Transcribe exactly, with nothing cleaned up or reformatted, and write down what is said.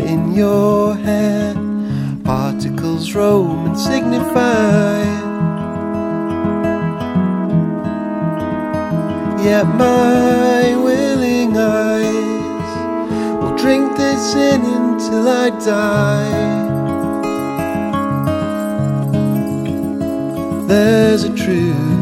in your hair. Particles roam and signify. Yet my willing eyes will drink this in until I die. There's a truth